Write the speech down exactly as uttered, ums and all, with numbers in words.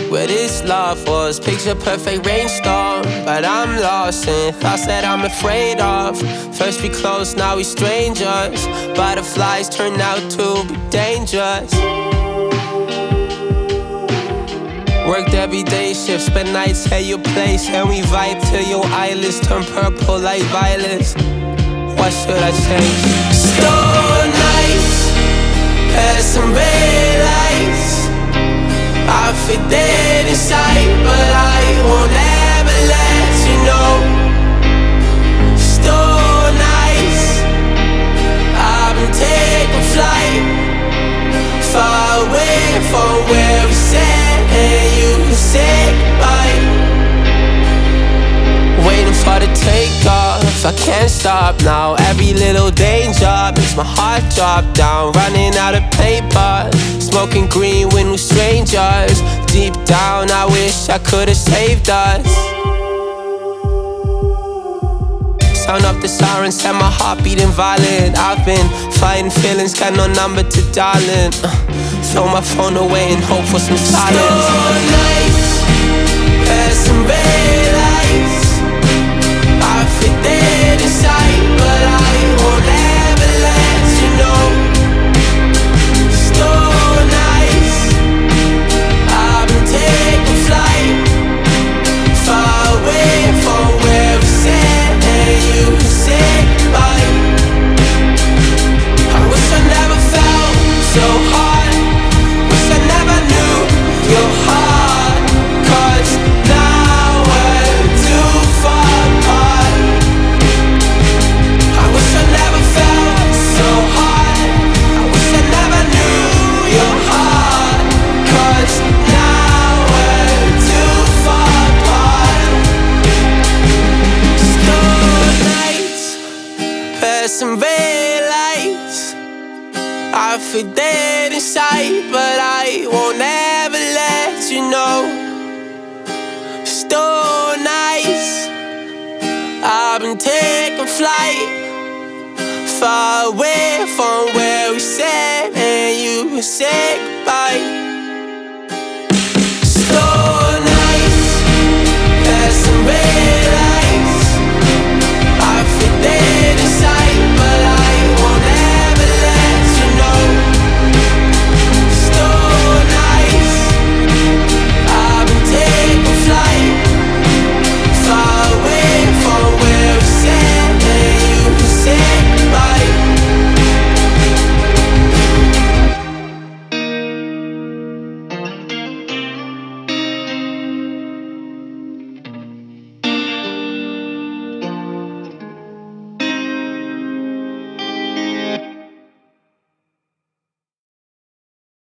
where this love was. Picture perfect rainstorm, but I'm lost in thoughts that I'm afraid of. First we close, now we strangers. Butterflies turn out to be dangerous. Worked every day shift, spend nights at your place, and we vibe till your eyelids turn purple like violets. What should I change? Store nights, past some red lights. I feel dead inside, but I won't ever let you know. Store nights, I've been taking flight, far away from where we sat, and you said goodbye. Waiting for the takeoff, I can't stop now. Every little danger makes my heart drop down. Running out of paper, smoking green when we're strangers. Deep down, I wish I could've saved us. Sound up the sirens, set my heart beating violent. I've been fighting feelings, got no number to darling. uh, Throw my phone away and hope for some silence. Slow nights, past some red lights. I feel dead inside, but I won't ever let you know. Slow nights, I've been taking flight, far away from where we sat, and you said goodbye. I wish I never felt so hard, wish I never knew your heart, 'cause now we're too far apart. I wish I never felt so hard, I wish I never knew your heart, 'cause now we're too far apart. Slow nights, past some red lights. I feel dead inside, but I won't ever let you know. Store nights, I've been taking flight, far away from where we sat, and you said